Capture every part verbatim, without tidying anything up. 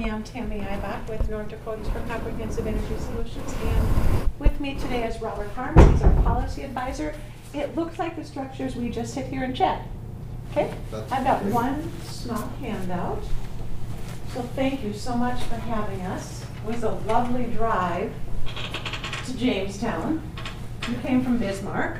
am Tammy Ibach with North Dakotans for Comprehensive Energy Solutions, and with me today is Robert Harms. He's our policy advisor. It looks like the structures we just sit here and chat. Okay, That's I've got great. one small handout. So thank you so much for having us. It was a lovely drive to Jamestown. You came from Bismarck.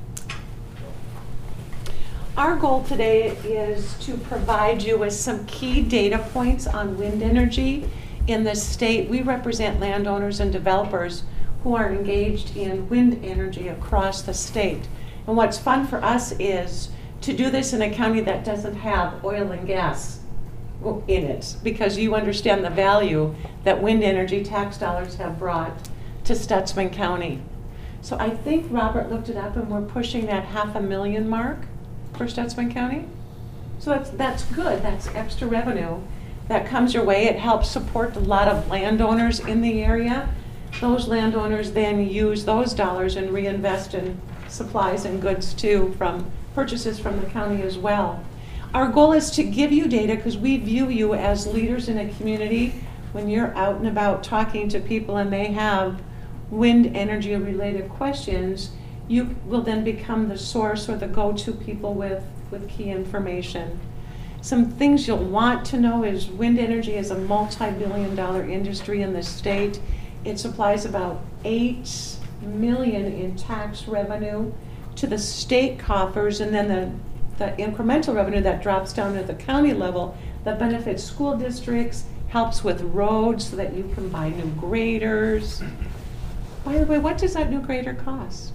Our goal today is to provide you with some key data points on wind energy in the state. We represent landowners and developers who are engaged in wind energy across the state. And what's fun for us is to do this in a county that doesn't have oil and gas in it, because you understand the value that wind energy tax dollars have brought to Stutsman County. So I think Robert looked it up and we're pushing that half a million mark for Stutsman County. So that's, that's good. That's extra revenue that comes your way. It helps support a lot of landowners in the area. Those landowners then use those dollars and reinvest in supplies and goods too, from purchases from the county as well. Our goal is to give you data because we view you as leaders in a community. When you're out and about talking to people and they have wind energy related questions, you will then become the source or the go-to people with, with key information. Some things you'll want to know is wind energy is a multi-billion dollar industry in the state. It supplies about eight million in tax revenue to the state coffers, and then the, the incremental revenue that drops down at the county level that benefits school districts, helps with roads so that you can buy new graders. By the way, what does that new grader cost?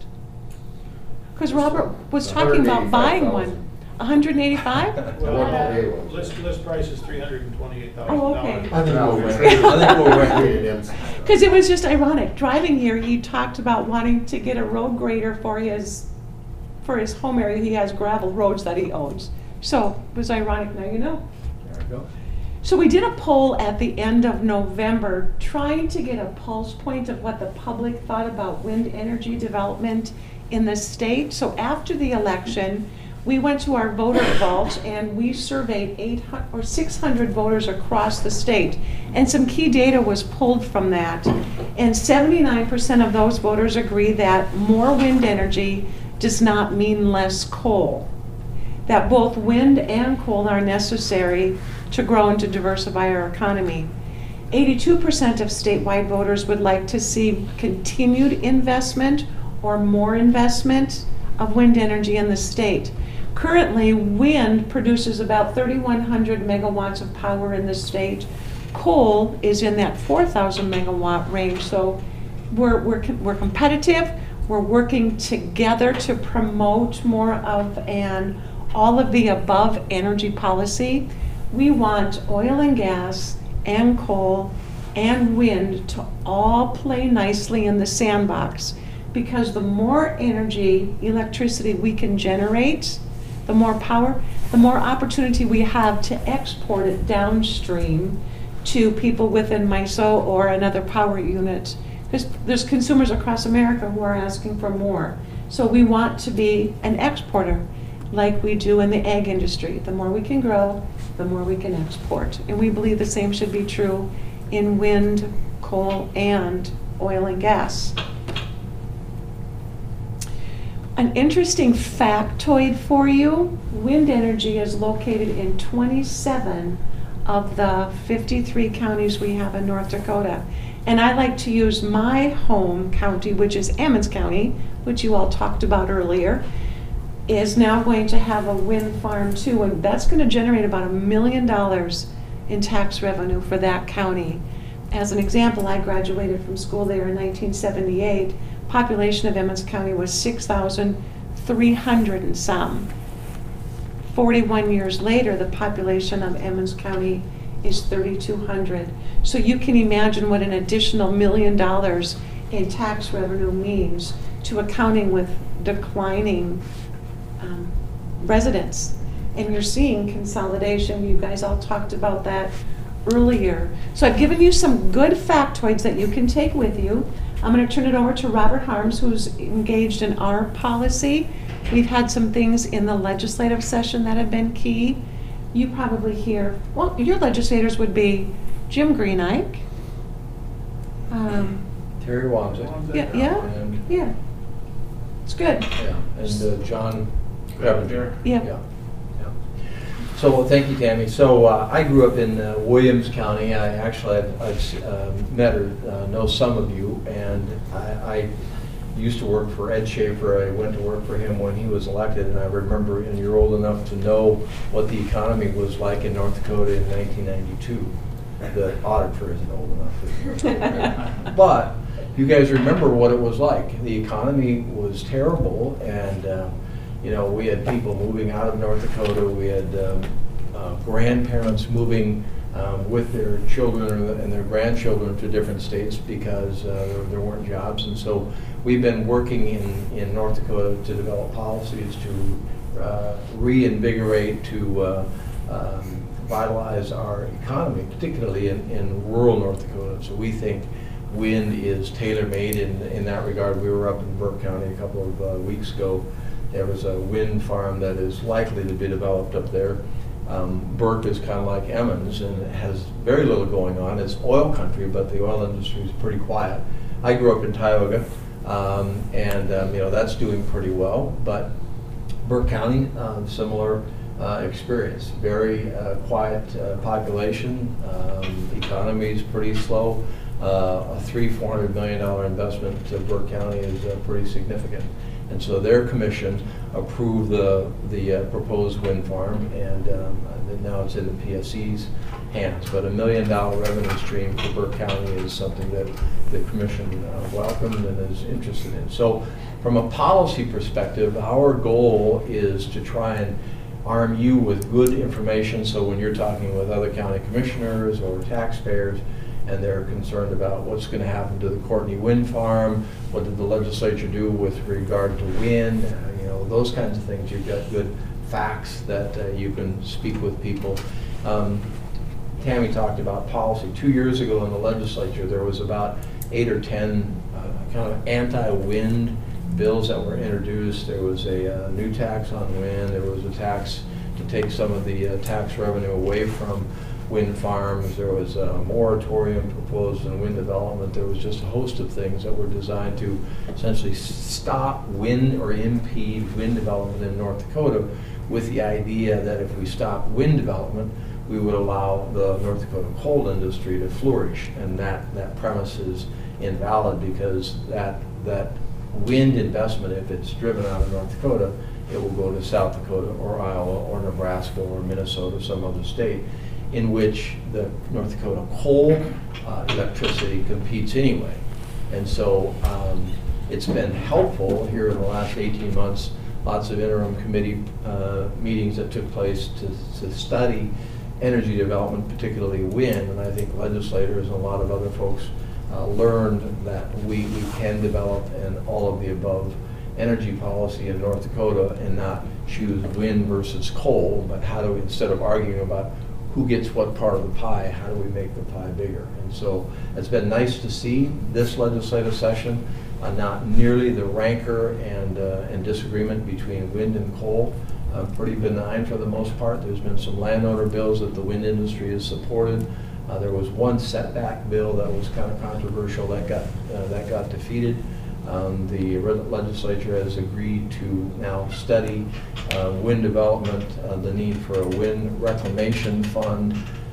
Because Robert was talking about buying one. one hundred eighty-five? Well, Well, list, list price is three hundred twenty-eight thousand Oh, dollars. okay. I think we'll wait. I think we'll wait in them. Because it was just ironic. Driving here, he talked about wanting to get a road grader for his for his home area. He has gravel roads that he owns. So it was ironic. Now you know. There we go. So we did a poll at the end of November trying to get a pulse point of what the public thought about wind energy development in the state. So after the election, we went to our voter vault and we surveyed eight hundred or six hundred voters across the state. And some key data was pulled from that. And seventy-nine percent of those voters agree that more wind energy does not mean less coal. That both wind and coal are necessary to grow and to diversify our economy. eighty-two percent of statewide voters would like to see continued investment or more investment of wind energy in the state. Currently, wind produces about thirty-one hundred megawatts of power in the state. Coal is in that four thousand megawatt range, so we're, we're, we're competitive. We're working together to promote more of an all of the above energy policy. We want oil and gas and coal and wind to all play nicely in the sandbox, because the more energy, electricity we can generate, the more power, the more opportunity we have to export it downstream to people within M I S O or another power unit. Because there's consumers across America who are asking for more. So we want to be an exporter like we do in the ag industry. The more we can grow, the more we can export. And we believe the same should be true in wind, coal, and oil and gas. An interesting factoid for you, wind energy is located in twenty-seven of the fifty-three counties we have in North Dakota. And I like to use my home county, which is Ammons County, which you all talked about earlier, is now going to have a wind farm too, and that's going to generate about a million dollars in tax revenue for that county. As an example, I graduated from school there in nineteen seventy-eight. Population of Emmons County was six thousand three hundred and some. forty-one years later, the population of Emmons County is thirty-two hundred. So you can imagine what an additional million dollars in tax revenue means to a county with declining um, residents. And you're seeing consolidation. You guys all talked about that earlier. So I've given you some good factoids that you can take with you. I'm going to turn it over to Robert Harms, who's engaged in our policy. We've had some things in the legislative session that have been key. You probably hear, well, your legislators would be Jim Greenike. Um, Terry Wamsick. yeah, yeah, And, yeah. It's good. yeah, and uh, John Clevenger. Yeah. Yeah. Yeah. So, thank you, Tammy. So, uh, I grew up in uh, Williams County. I actually, I've, I've uh, met or uh, know some of you, and I, I used to work for Ed Schaefer. I went to work for him when he was elected, and I remember, and you're old enough to know what the economy was like in North Dakota in nineteen ninety-two. The auditor isn't old enough. But you guys remember what it was like. The economy was terrible, and uh, you know, we had people moving out of North Dakota. We had um, uh, grandparents moving um, with their children and their grandchildren to different states because uh, there, there weren't jobs. And so we've been working in, in North Dakota to develop policies to uh, reinvigorate, to uh, um, vitalize our economy, particularly in, in rural North Dakota. So we think wind is tailor-made in, in that regard. We were up in Burke County a couple of uh, weeks ago. There was a wind farm that is likely to be developed up there. Um, Burke is kind of like Emmons, and it has very little going on. It's oil country, but the oil industry is pretty quiet. I grew up in Tioga, um, and um, you know, that's doing pretty well. But Burke County, uh, similar uh, experience. Very uh, quiet uh, population. Um, economy is pretty slow. Uh, a three, four hundred million dollar investment to Burke County is uh, pretty significant. And so their commission approved the the uh, proposed wind farm, and um, now it's in the P S E's hands. But a million dollar revenue stream for Burke County is something that the commission uh, welcomed and is interested in. So from a policy perspective, our goal is to try and arm you with good information, so when you're talking with other county commissioners or taxpayers, and they're concerned about what's going to happen to the Courtney Wind Farm, what did the legislature do with regard to wind, uh, you know, those kinds of things. You've got good facts that uh, you can speak with people. Um, Tammy talked about policy. Two years ago in the legislature, there was about eight or ten uh, kind of anti-wind bills that were introduced. There was a uh, new tax on wind. There was a tax to take some of the uh, tax revenue away from wind farms. There was a moratorium proposed in wind development. There was just a host of things that were designed to essentially stop wind or impede wind development in North Dakota, with the idea that if we stop wind development, we would allow the North Dakota coal industry to flourish. And that, that premise is invalid, because that, that wind investment, if it's driven out of North Dakota, it will go to South Dakota or Iowa or Nebraska or Minnesota, some other state, in which the North Dakota coal uh, electricity competes anyway. And so um, it's been helpful here in the last eighteen months, lots of interim committee uh, meetings that took place to, to study energy development, particularly wind. And I think legislators and a lot of other folks uh, learned that we, we can develop an all of the above energy policy in North Dakota and not choose wind versus coal, but how do we, instead of arguing about who gets what part of the pie, how do we make the pie bigger? And so it's been nice to see this legislative session, uh, not nearly the rancor and, uh, and disagreement between wind and coal. Uh, pretty benign for the most part. There's been some landowner bills that the wind industry has supported. Uh, there was one setback bill that was kind of controversial that got, uh, that got defeated. Um, the legislature has agreed to now study uh, wind development, uh, the need for a wind reclamation fund.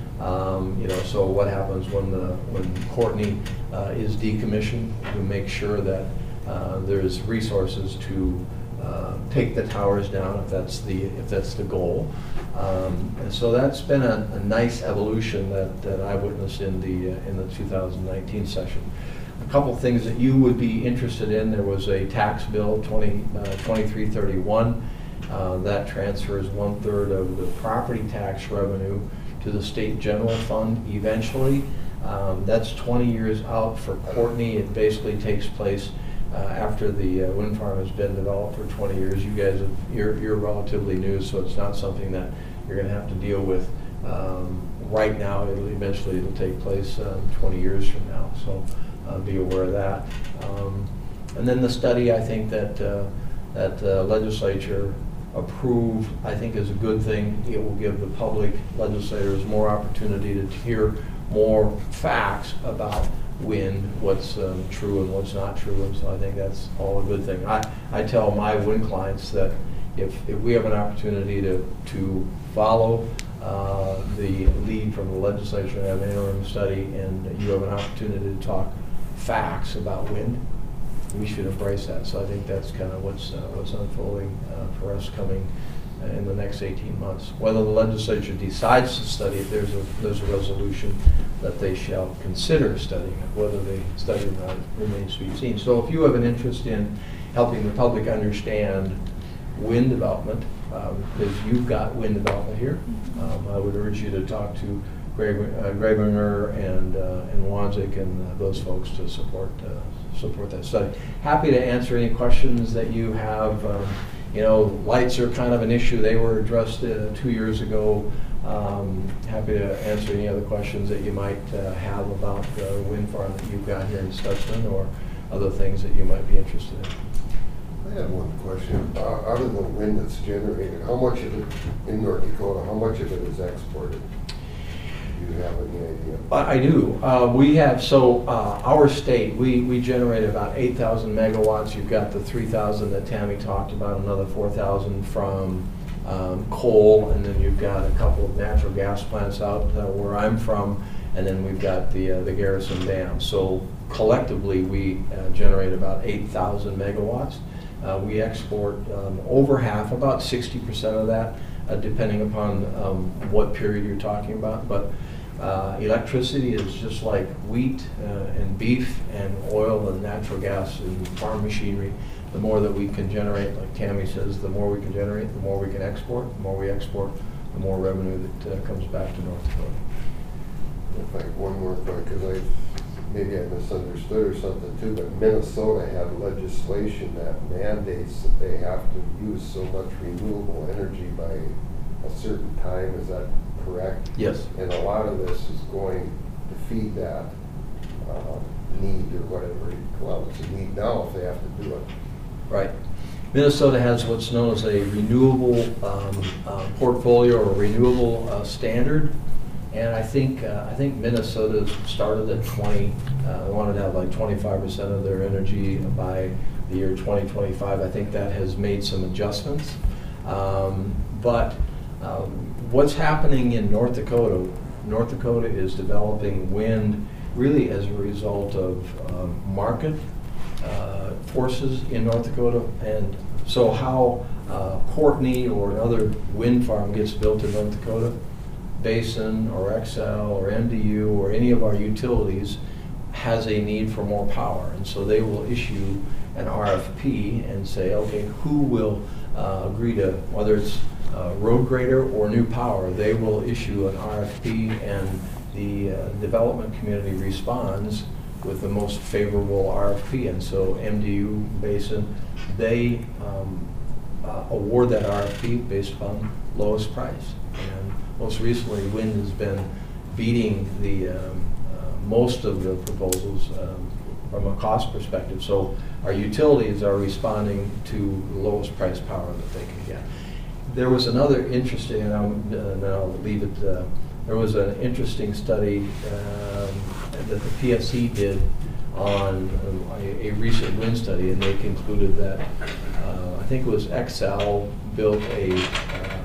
Um, you know, so what happens when the when Courtney uh, is decommissioned, to make sure that uh, there's resources to uh, take the towers down if that's the if that's the goal. Um, and so that's been a, a nice evolution that, that I witnessed in the uh, in the two thousand nineteen session. A couple things that you would be interested in. There was a tax bill, twenty-three thirty-one, uh, that transfers one third of the property tax revenue to the state general fund eventually. Um, that's twenty years out for Courtney. It basically takes place uh, after the uh, wind farm has been developed for twenty years. You guys, have, you're, you're relatively new, so it's not something that you're going to have to deal with um, right now. It'll eventually it'll take place um, twenty years from now. So. Uh, be aware of that. Um, and then the study, I think that uh, that uh, legislature approved, I think is a good thing. It will give the public legislators more opportunity to hear more facts about wind, what's um, true and what's not true, and so I think that's all a good thing. I, I tell my wind clients that if, if we have an opportunity to, to follow uh, the lead from the legislature and have an interim study, and you have an opportunity to talk facts about wind, we should embrace that. So I think that's kind of what's, uh, what's unfolding uh, for us coming in the next eighteen months. Whether the legislature decides to study it, there's a, there's a resolution that they shall consider studying it. Whether they study it or not remains to be seen. So if you have an interest in helping the public understand wind development, um, because you've got wind development here, um, I would urge you to talk to Greg, uh, Grabinger and uh, and Wanzik and uh, those folks to support uh, support that study. Happy to answer any questions that you have. Um, You know, lights are kind of an issue. They were addressed uh, two years ago. Um, happy to answer any other questions that you might uh, have about the wind farm that you've got here in Stutzman, or other things that you might be interested in. I have one question. Uh, out of the wind that's generated, how much of it in North Dakota, how much of it is exported? Do you have any idea? I I do. Uh, we have, so uh, our state, we, we generate about eight thousand megawatts. You've got the three thousand that Tammy talked about, another four thousand from um, coal, and then you've got a couple of natural gas plants out uh, where I'm from, and then we've got the, uh, the Garrison Dam. So collectively, we uh, generate about eight thousand megawatts. Uh, we export um, over half, about sixty percent of that, uh, depending upon um, what period you're talking about. But uh, electricity is just like wheat uh, and beef and oil and natural gas and farm machinery. The more that we can generate, like Tammy says, the more we can generate, the more we can export. The more we export, the more revenue that uh, comes back to North Dakota. If I one more thing, because I maybe I misunderstood or something too, but Minnesota had legislation that mandates that they have to use so much renewable energy by a certain time. Is that correct? Yes. And a lot of this is going to feed that uh, need, or whatever you call it. It's a need now if they have to do it. Right. Minnesota has what's known as a renewable um, uh, portfolio or renewable uh, standard. And I think uh, I think Minnesota started at twenty. Uh, they wanted to have like twenty-five percent of their energy by the year twenty twenty-five. I think that has made some adjustments. Um, but um, what's happening in North Dakota? North Dakota is developing wind really as a result of um, market uh, forces in North Dakota. And so how uh, Courtney or another wind farm gets built in North Dakota, Basin or Xcel or M D U or any of our utilities has a need for more power, and so they will issue an R F P and say, okay, who will uh, agree to, whether it's uh, road grader or new power, they will issue an R F P, and the uh, development community responds with the most favorable R F P. And so M D U, Basin, they um, uh, award that R F P based upon lowest price. And most recently, wind has been beating the um, uh, most of the proposals um, from a cost perspective. So our utilities are responding to the lowest price power that they can get. There was another interesting, and I'll, uh, then I'll leave it, uh, there was an interesting study um, that the P S C did on um, a, a recent wind study, and they concluded that, uh, I think it was Xcel built a, uh,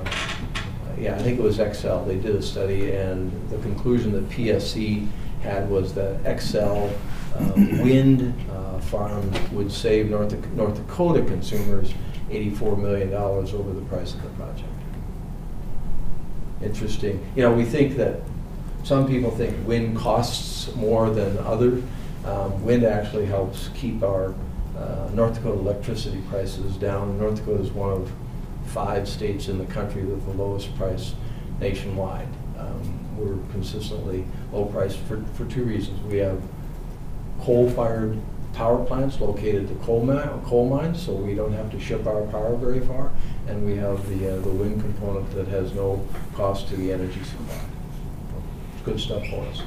yeah, I think it was Xcel. They did a study, and the conclusion that P S C had was that Xcel um, wind uh, farm would save North, North Dakota consumers eighty-four million dollars over the price of the project. Interesting. You know, we think that some people think wind costs more than other. Um, wind actually helps keep our uh, North Dakota electricity prices down. North Dakota is one of five states in the country with the lowest price nationwide. Um, we're consistently low price for, for two reasons. We have coal-fired power plants located at coal, mi- coal mines, so we don't have to ship our power very far, and we have the, uh, the wind component that has no cost to the energy supply. It's good stuff for us.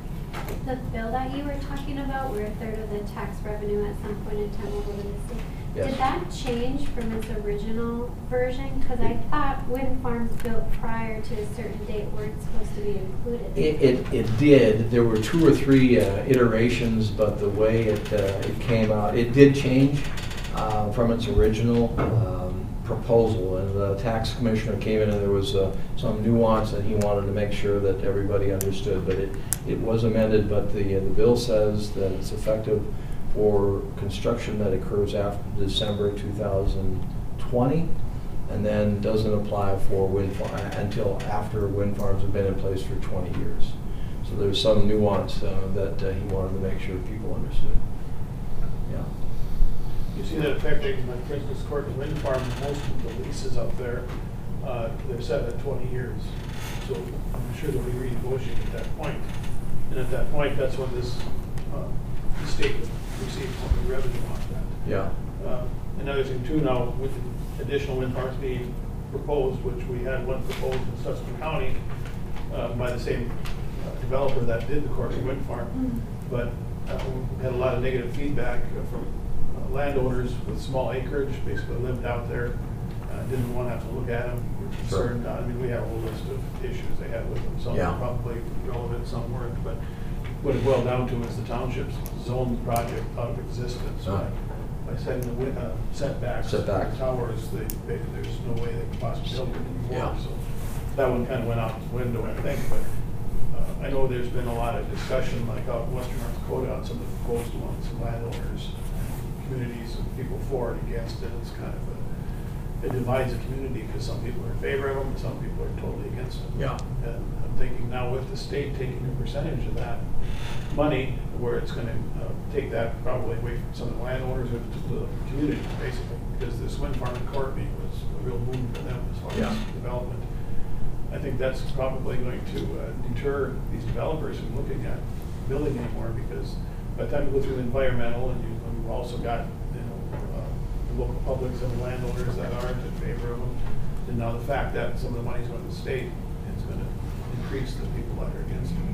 The bill that you were talking about, where a third of the tax revenue at some point in time will go to the state, Yes. Did that change from its original version? Because I thought wind farms built prior to a certain date weren't supposed to be included. It, it, it did. There were two or three uh, iterations, but the way it, uh, it came out, it did change uh, from its original um, proposal. And the tax commissioner came in and there was uh, some nuance that he wanted to make sure that everybody understood. But it, it was amended, but the, uh, the bill says that it's effective for construction that occurs after December two thousand twenty, and then doesn't apply for wind farm until after wind farms have been in place for twenty years. So there's some nuance uh, that uh, he wanted to make sure people understood. Yeah. You see that affecting, like, for instance, Courtney Wind Farm, most of the leases up there, uh, they're set at twenty years. So I'm sure they'll be renegotiated at that point. And at that point, that's when this, uh, the state would receive some of the revenue off that. Yeah. Uh, Another thing too, now with additional wind farms being proposed, which we had one proposed in Susquehanna County uh, by the same uh, developer that did the Courtney Wind Farm. Mm. But uh, we had a lot of negative feedback uh, from uh, landowners with small acreage, basically lived out there, uh, didn't want to have to look at them, were concerned. I mean, we had a whole list of issues they had with them. Some Yeah. were probably relevant, some weren't. But what it boiled down to is the townships zoned the project out of existence. Ah. By setting the wi- uh, setbacks. Setbacks. Towers, they, they, there's no way they could possibly build it anymore. Yeah. So that one kind of went out the window, I think. But uh, I know there's been a lot of discussion, like out in western North Dakota, on some of the proposed ones, some landowners, communities, and people for and against it. It's kind of a, it divides the community because some people are in favor of them and some people are totally against them. Yeah. And I'm thinking now with the state taking a percentage of that money, where it's going to uh, take that probably away from some of the landowners or to the community, basically, because this wind farm in Courtney was a real boom for them as far Yeah. as development. I think that's probably going to uh, deter these developers from looking at building anymore, because by the time you go through the environmental, and you, you've also got, you know, uh, the local publics and the landowners that aren't in favor of them, and now the fact that some of the money's going to the state, it's going to increase the people that are against it.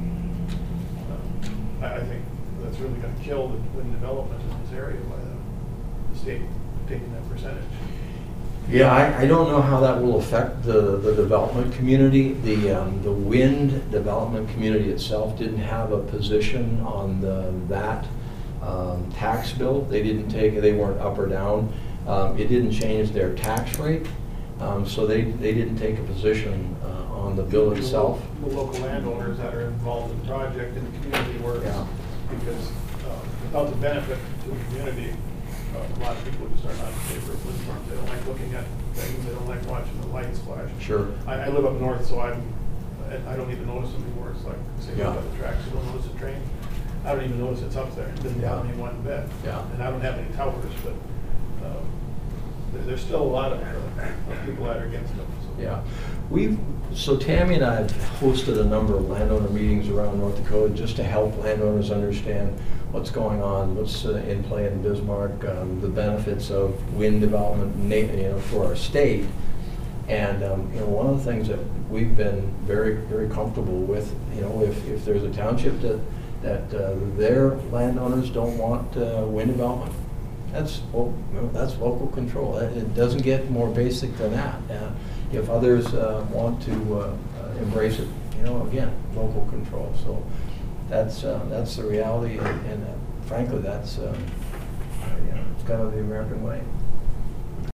Uh, I, I think that's really going to kill the wind development in this area by the, the state taking that percentage. Yeah, I, I don't know how that will affect the, the development community. The, um, the wind development community itself didn't have a position on the, that um, tax bill. They didn't take it, they weren't up or down. Um, it didn't change their tax rate, um, so they, they didn't take a position uh, on the bill itself. The local landowners that are involved in the project and the community works, Yeah. because uh, without the benefit to the community, uh, a lot of people just are not in favor of wind farms. They don't like looking at things, they don't like watching the lights flash. Sure. I, I live up north, so I'm, I I don't even notice them anymore. It's like, say, Yeah. by the tracks, you don't notice the train. I don't even notice it's up there. It doesn't Yeah. bother me one bit. Yeah. And I don't have any towers, but um, there, there's still a lot of, uh, of people that are against them. So. Yeah, we've, so Tammy and I have hosted a number of landowner meetings around North Dakota just to help landowners understand what's going on, what's uh, in play in Bismarck, um, the benefits of wind development, na- you know, for our state. And um, you know, one of the things that we've been very, very comfortable with, you know, if, if there's a township that that uh, their landowners don't want uh, wind development, that's well, you know, that's local control. It it doesn't get more basic than that. Uh, if others uh, want to uh, uh, embrace it, you know, again, local control. So that's uh, that's the reality, and, and uh, frankly, that's um, uh, you know, it's kind of the American way.